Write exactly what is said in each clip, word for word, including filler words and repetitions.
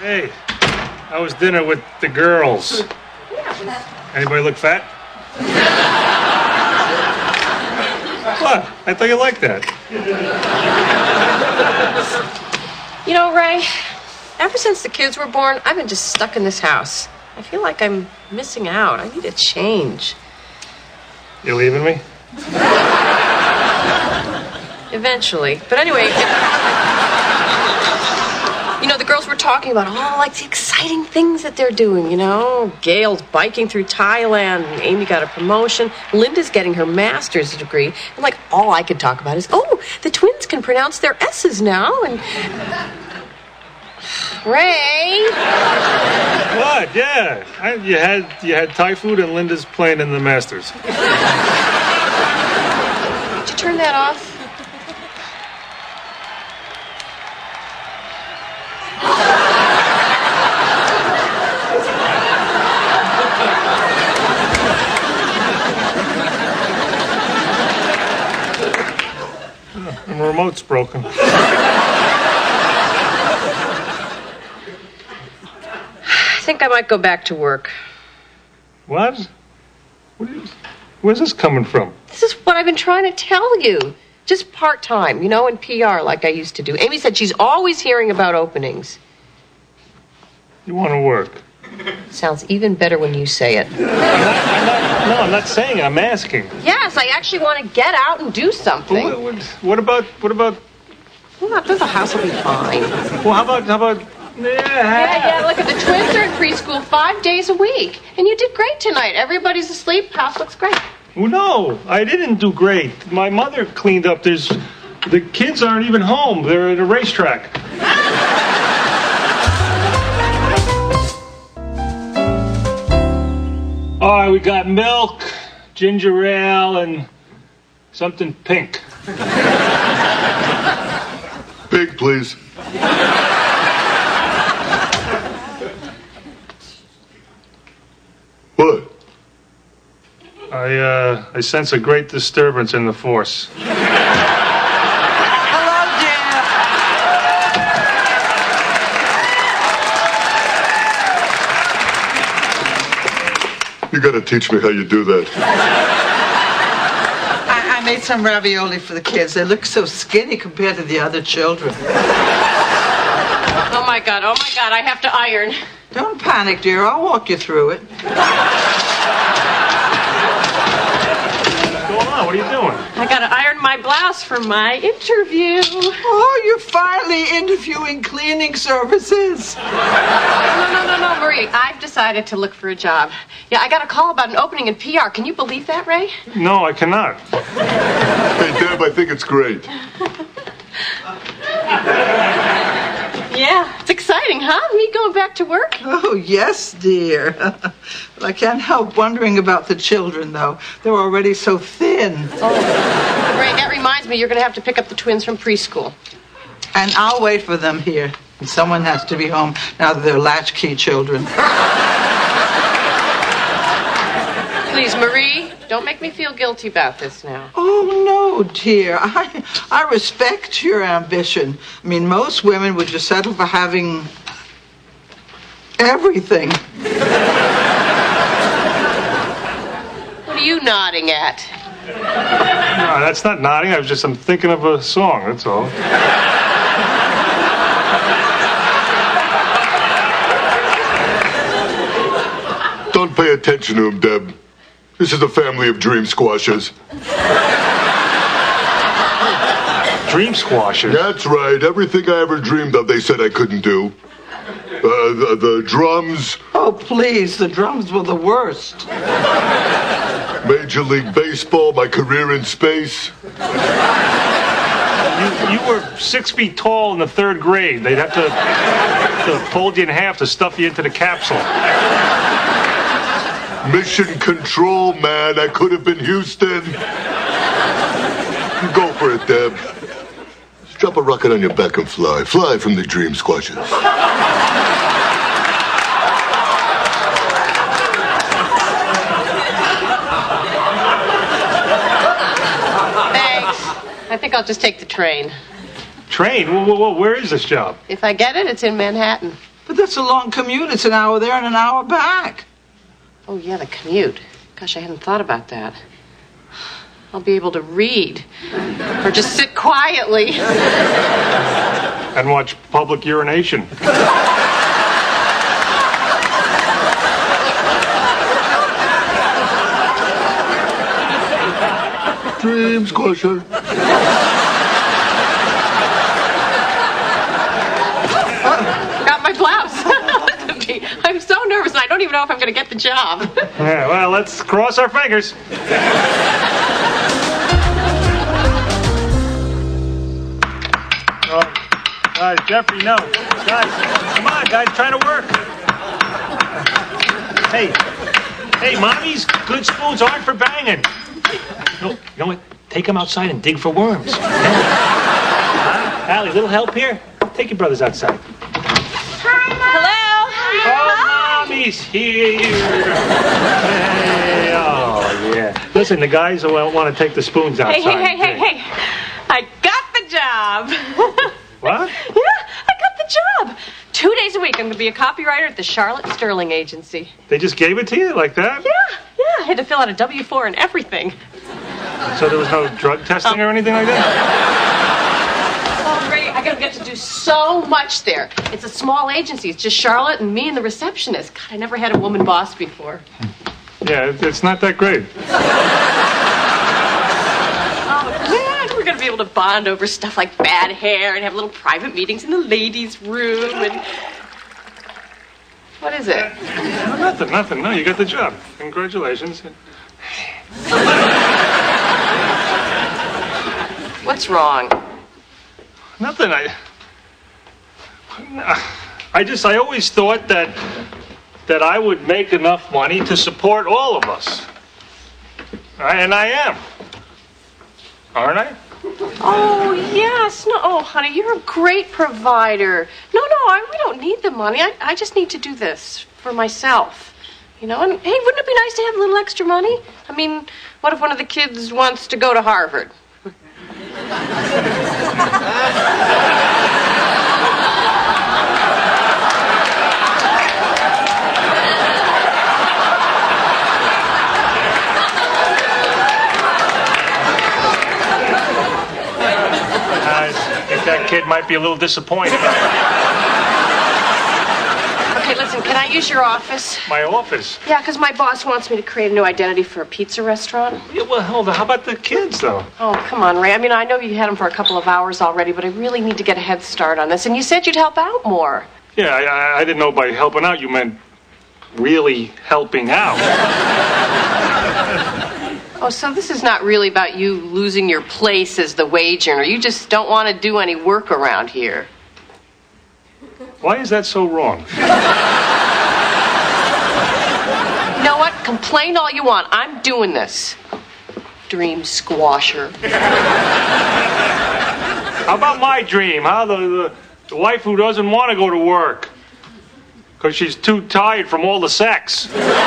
Hey, how was dinner with the girls? Anybody look fat? What? I thought you liked that. You know, Ray, ever since the kids were born, I've been just stuck in this house. I feel like I'm missing out. I need a change. You leaving me? Eventually. But anyway, if, you know, the girls were talking about all, like, the exciting things that they're doing, you know? Gail's biking through Thailand, and Amy got a promotion. Linda's getting her master's degree. And, like, all I could talk about is, oh, the twins can pronounce their S's now, and... Ray! What? Yeah. I, you had you had Thai food and Linda's playing in the Masters. Did you turn that off? The remote's broken. I think I might go back to work. What? What are you, where's this coming from? This is what I've been trying to tell you. Just part-time, you know, in P R like I used to do. Amy said she's always hearing about openings. You want to work? Sounds even better when you say it. I'm not, I'm not, no, I'm not saying it. I'm asking. Yes, I actually want to get out and do something. What, what, what about, what about... Well, the house will be fine. Well, how about, how about... Yeah, yeah, yeah, look at the twins are in preschool five days a week. And you did great tonight. Everybody's asleep. House looks great. Well, no, I didn't do great. My mother cleaned up. There's... The kids aren't even home. They're at a racetrack. All right, we got milk, ginger ale, and something pink. Pink, please. What? I, uh, I sense a great disturbance in the force. Hello, You gotta teach me how you do that. I, I made some ravioli for the kids. They look so skinny compared to the other children. Oh, my God. Oh, my God. I have to iron. Don't panic, dear. I'll walk you through it. What's going on? What are you doing? I got to iron my blouse for my interview. Oh, you're finally interviewing cleaning services. No, no, no, no, Marie. I've decided to look for a job. Yeah, I got a call about an opening in P R. Can you believe that, Ray? No, I cannot. Hey, Deb, I think it's great. Yeah, it's exciting, huh? Me going back to work? Oh, yes, dear. But I can't help wondering about the children, though. They're already so thin. Oh, Ray, that reminds me, you're going to have to pick up the twins from preschool. And I'll wait for them here. And someone has to be home now that they're latchkey children. Please, Marie, don't make me feel guilty about this now. Oh, no, dear. I, I respect your ambition. I mean, most women would just settle for having everything. What are you nodding at? No, that's not nodding. I was just, I'm thinking of a song, that's all. Don't pay attention to him, Deb. This is a family of dream squashers. Dream squashers? That's right. Everything I ever dreamed of, they said I couldn't do. Uh, the, the drums. Oh, please, the drums were the worst. Major League Baseball, my career in space. You, you were six feet tall in the third grade. They'd have to, to fold you in half to stuff you into the capsule. Mission control, man. I could have been Houston. You go for it, Deb. Just drop a rocket on your back and fly. Fly from the dream squashers. Thanks. I think I'll just take the train. Train? Whoa, whoa, whoa, where is this job? If I get it, it's in Manhattan. But that's a long commute. It's an hour there and an hour back. Oh, yeah, the commute. Gosh, I hadn't thought about that. I'll be able to read. Or just sit quietly. And watch public urination. Dream squasher. Got my blouse. I'm so nervous, and I don't even know if I'm going to get the job. Yeah, well, let's cross our fingers. Oh, guys, Jeffrey, no. Guys, come on, guys, trying to work. Hey, hey, mommy's good spoons aren't for banging. No, you know what? Take them outside and dig for worms. Huh? Allie, little help here? Take your brothers outside. Hello? Oh, mommy's here. Hey, oh, yeah. Listen, the guys will want to take the spoons outside. Hey, hey, hey, hey, hey. I got the job. What? Yeah, I got the job. Two days a week, I'm going to be a copywriter at the Charlotte Sterling Agency. They just gave it to you like that? Yeah, yeah. I had to fill out a W four and everything. So there was no drug testing or anything like that? Oh, Ray, I gotta get to do so much there. It's a small agency. It's just Charlotte and me and the receptionist. God, I never had a woman boss before. Yeah, it- it's not that great. Oh, man, we're gonna be able to bond over stuff like bad hair and have little private meetings in the ladies' room and... What is it? No, nothing, nothing. No, you got the job. Congratulations. What's wrong? Nothing. I. I just. I always thought that that I would make enough money to support all of us, and I am. Aren't I? Oh, yes. No, oh, honey, you're a great provider. No, no, I, we don't need the money. I, I just need to do this for myself. You know, and hey, wouldn't it be nice to have a little extra money? I mean, what if one of the kids wants to go to Harvard? I think that kid might be a little disappointed. Okay, listen, can I use your office? My office. Yeah, because my boss wants me to create a new identity for a pizza restaurant. Yeah, well, hold on. How about the kids, though? Oh, come on, Ray. I mean, I know you had them for a couple of hours already, but I really need to get a head start on this. And you said you'd help out more. Yeah, I, I- I didn't know by helping out you meant really helping out. Oh, so this is not really about you losing your place as the wage earner. You just don't want to do any work around here. Why is that so wrong? You know what? Complain all you want. I'm doing this. Dream squasher. How about my dream, huh? The, the, the wife who doesn't want to go to work because she's too tired from all the sex.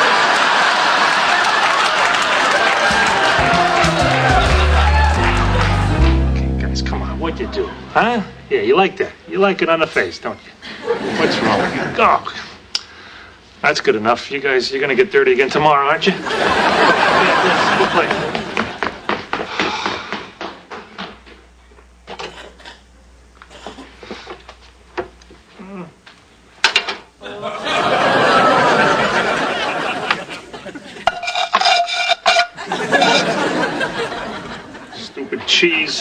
Okay, guys, come on. What'd you do? Huh? Yeah, you like that. You like it on the face, don't you? What's wrong with you? Oh, that's good enough. You guys, you're going to get dirty again tomorrow, aren't you? Yeah, let's go play. Stupid cheese.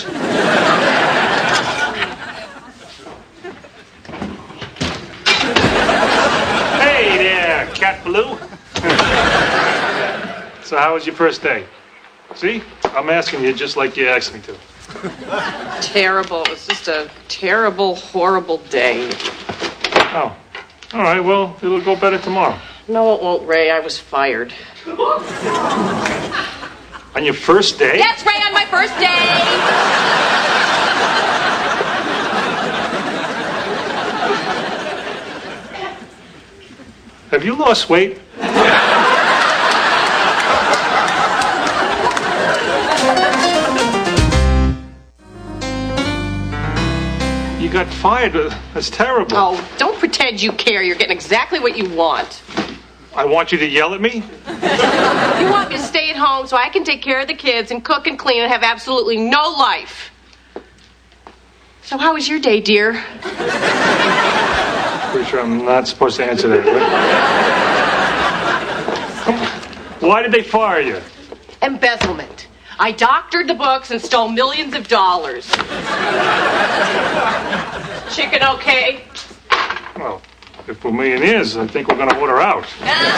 Hey there, Cat Blue. So how was your first day? See? I'm asking you just like you asked me to. Terrible. It was just a terrible, horrible day. Oh. All right, well, it'll go better tomorrow. No, it won't, Ray. I was fired. On your first day? Yes, Ray, on my first day. Have you lost weight? You got fired. That's terrible. Oh, don't pretend you care. You're getting exactly what you want. I want you to yell at me? You want me to stay at home so I can take care of the kids and cook and clean and have absolutely no life. So how was your day, dear? Pretty sure I'm not supposed to answer that, right? Why did they fire you? Embezzlement. I doctored the books and stole millions of dollars. Chicken okay? Well, if we're millionaires, I think we're going to order out.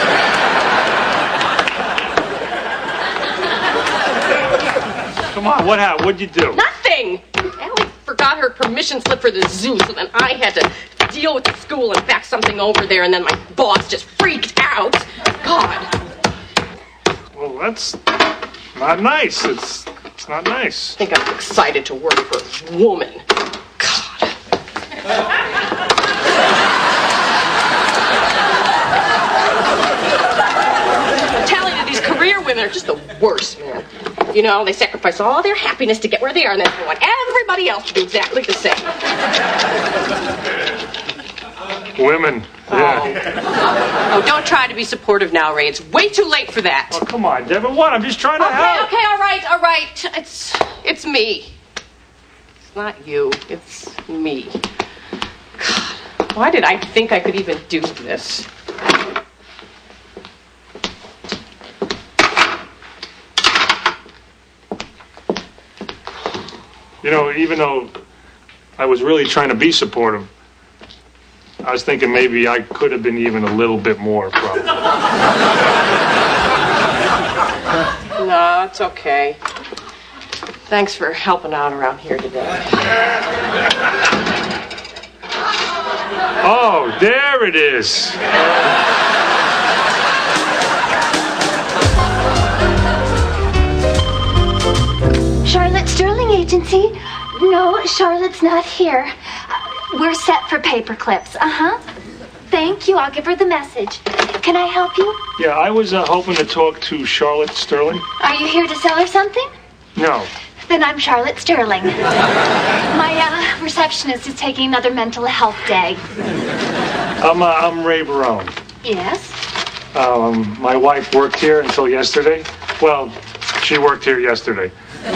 Come on, what happened? What'd you do? Nothing! Allie forgot her permission slip for the zoo, so then I had to deal with the school and fax something over there, and then my boss just freaked out. God. Well, that's not nice. It's, it's not nice. I think I'm excited to work for a woman. God. I'm telling you, these career women are just the worst, man. You know, they sacrifice all their happiness to get where they are, and then they want everybody else to do exactly the same. Women. Yeah. Oh. Oh, don't try to be supportive now, Ray. It's way too late for that. Oh, come on, Deborah. What? I'm just trying to okay, help. Okay, all right, all right. It's it's me. It's not you. It's me. God, why did I think I could even do this? You know, even though I was really trying to be supportive, I was thinking maybe I could have been even a little bit more, probably. No, it's okay. Thanks for helping out around here today. Oh, there it is. Charlotte Sterling Agency. No, Charlotte's not here. We're set for paper clips. Uh-huh. Thank you. I'll give her the message. Can I help you? Yeah, I was uh, hoping to talk to Charlotte Sterling. Are you here to sell her something? No. Then I'm Charlotte Sterling. My uh, receptionist is taking another mental health day. I'm, uh, I'm Ray Barone. Yes? Um, my wife worked here until yesterday. Well, she worked here yesterday.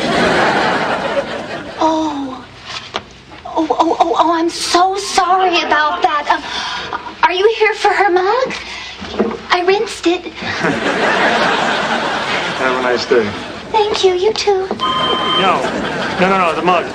Oh. Oh, oh, oh, oh, I'm so sorry about that. Um, are you here for her mug? I rinsed it. Have a nice day. Thank you, you too. No, no, no, no, the mug.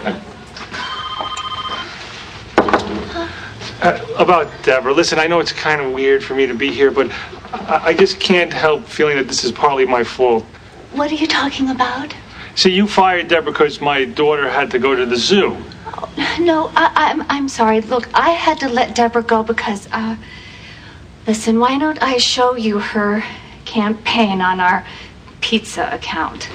Uh, about Deborah, listen, I know it's kind of weird for me to be here, but I, I just can't help feeling that this is partly my fault. What are you talking about? See, you fired Deborah because my daughter had to go to the zoo. Oh, no, I, I'm I'm sorry. Look, I had to let Deborah go because, uh, listen, why don't I show you her campaign on our pizza account?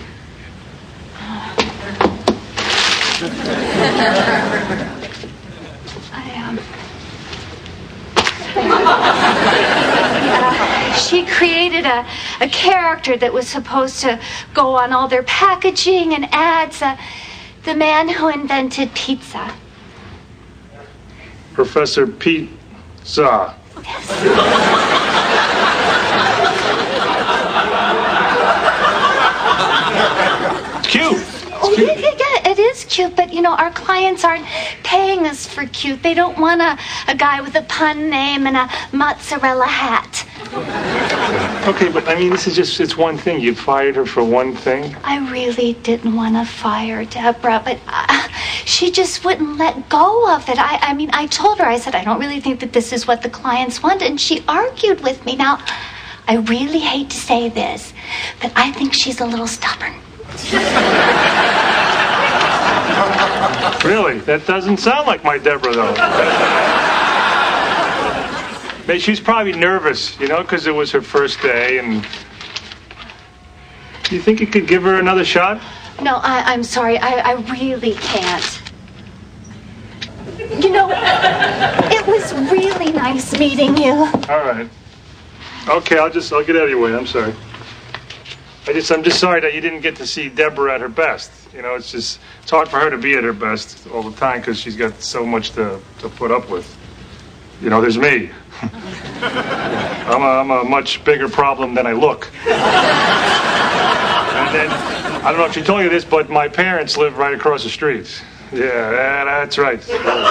I, um... Uh, she created a, a character that was supposed to go on all their packaging and ads. Uh, the man who invented pizza. Professor Pete Za. It's cute. Oh, yeah, yeah, yeah, it is cute, but, you know, our clients aren't paying us for cute. They don't want a, a guy with a pun name and a mozzarella hat. Okay, but, I mean, this is just, it's one thing. You fired her for one thing. I really didn't want to fire Deborah, but uh, she just wouldn't let go of it. I, I mean, I told her, I said, I don't really think that this is what the clients want, and she argued with me. Now, I really hate to say this, but I think she's a little stubborn. Really? That doesn't sound like my Deborah, though. Maybe she's probably nervous, you know, because it was her first day, and... Do you think you could give her another shot? No, I, I'm sorry. I, I really can't. You know, it was really nice meeting you. All right. Okay, I'll just, I'll get out of your way. I'm sorry. I just, I'm just sorry that you didn't get to see Deborah at her best. You know, it's just, it's hard for her to be at her best all the time because she's got so much to, to put up with. You know, there's me. I'm, a, I'm a much bigger problem than I look. And then, I don't know if she told you this, but my parents live right across the street. Yeah, that's right.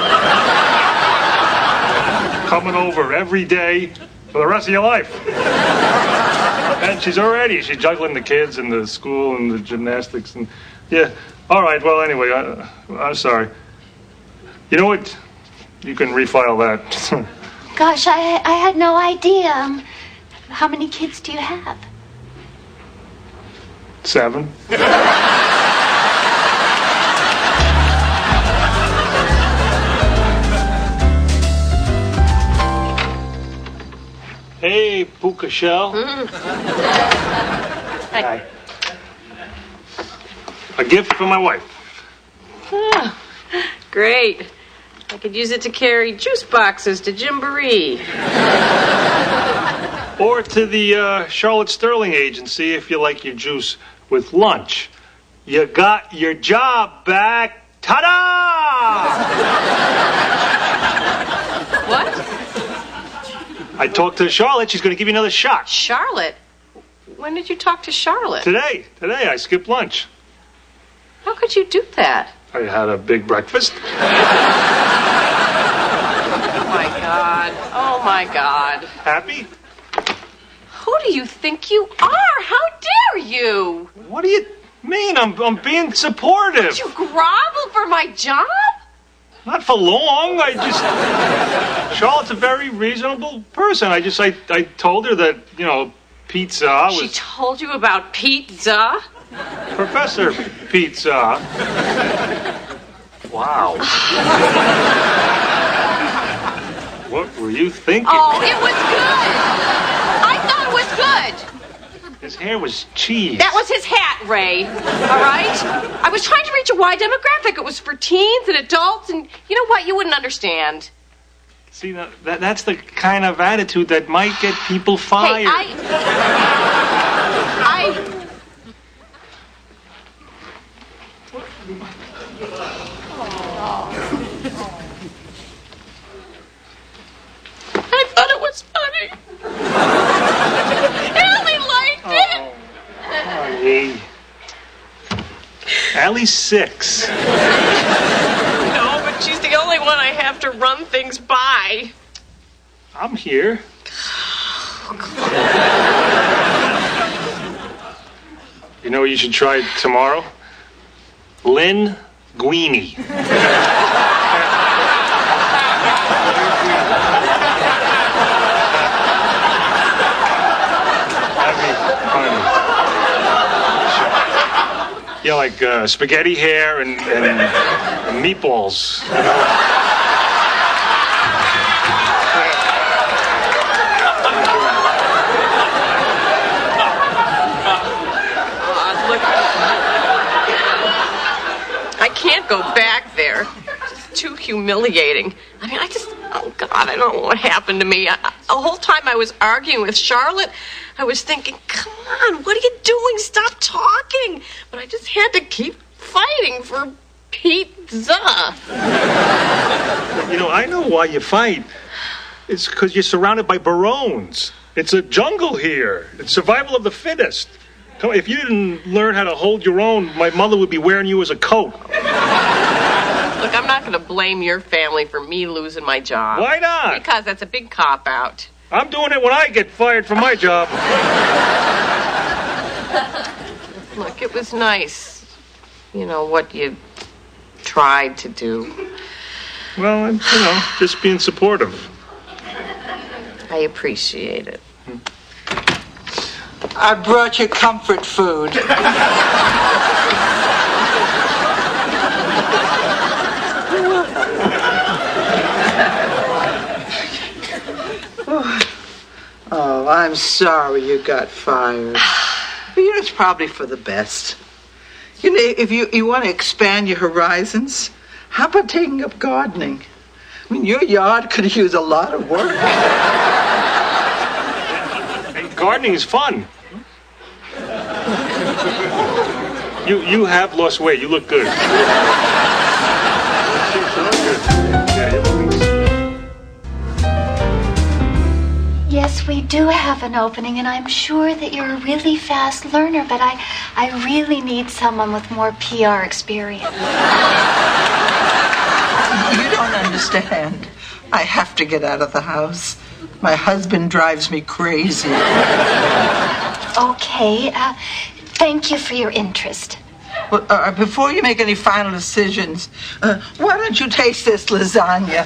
Coming over every day for the rest of your life. And she's already, she's juggling the kids and the school and the gymnastics and, yeah. All right, well, anyway, I, I'm sorry. You know what? You can refile that. Gosh, I, I had no idea. Um, how many kids do you have? Seven. Hey, Puka Shell. Mm. Hi. A gift for my wife. Oh, great. I could use it to carry juice boxes to Gymboree. Or to the uh, Charlotte Sterling Agency if you like your juice with lunch. You got your job back. Ta-da! What? I talked to Charlotte. She's going to give you another shot. Charlotte? When did you talk to Charlotte? Today. Today. I skipped lunch. How could you do that? I had a big breakfast. Oh, my God. Oh, my God. Happy? Who do you think you are? How dare you? What do you mean? I'm, I'm being supportive. You grovel for my job? Not for long. I just... Charlotte's a very reasonable person. I just, I, I told her that, you know, pizza was... She told you about pizza? Professor Pizza. Wow. What were you thinking? Oh, it was good. I thought it was good. His hair was cheese. That was his hat, Ray. All right? I was trying to reach a wide demographic. It was for teens and adults, and you know what? You wouldn't understand. See, that, that that's the kind of attitude that might get people fired. Hey, I... I... I thought it was funny. Ellie liked it. Honey. Allie's six. No, but she's the only one I have to run things by. I'm here. You know what you should try tomorrow? Lynn Guini. Yeah, like uh, spaghetti hair and, and, and meatballs. You know? I can't go back there. It's too humiliating. I mean, I just, oh God, I don't know what happened to me. I, I, the whole time I was arguing with Charlotte, I was thinking, come on, what are you doing? Stop talking. But I just had to keep fighting for pizza. You know, I know why you fight. It's because you're surrounded by barones. It's a jungle here. It's survival of the fittest. Come on, if you didn't learn how to hold your own, my mother would be wearing you as a coat. Look, I'm not going to blame your family for me losing my job. Why not? Because that's a big cop-out. I'm doing it when I get fired from my job. Look, it was nice, you know, what you tried to do. Well, I'm, you know, just being supportive. I appreciate it. I brought you comfort food. Oh, I'm sorry you got fired. But you know, it's probably for the best. You know, if you, you want to expand your horizons, how about taking up gardening? I mean, your yard could use a lot of work. Hey, gardening is fun. you you have lost weight. You look good. Yeah, you look good. Yes, we do have an opening, and I'm sure that you're a really fast learner, but I, I really need someone with more P R experience. You don't understand. I have to get out of the house. My husband drives me crazy. Okay, uh, thank you for your interest. Well, uh, before you make any final decisions, uh, why don't you taste this lasagna?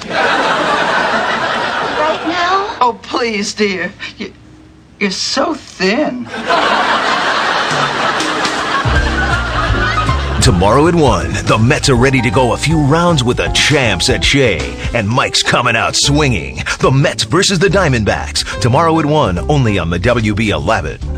Right now? Oh, please, dear. You, you're so thin. Tomorrow at one, the Mets are ready to go a few rounds with the champs at Shea. And Mike's coming out swinging. The Mets versus the Diamondbacks. Tomorrow at one, only on the W B eleven.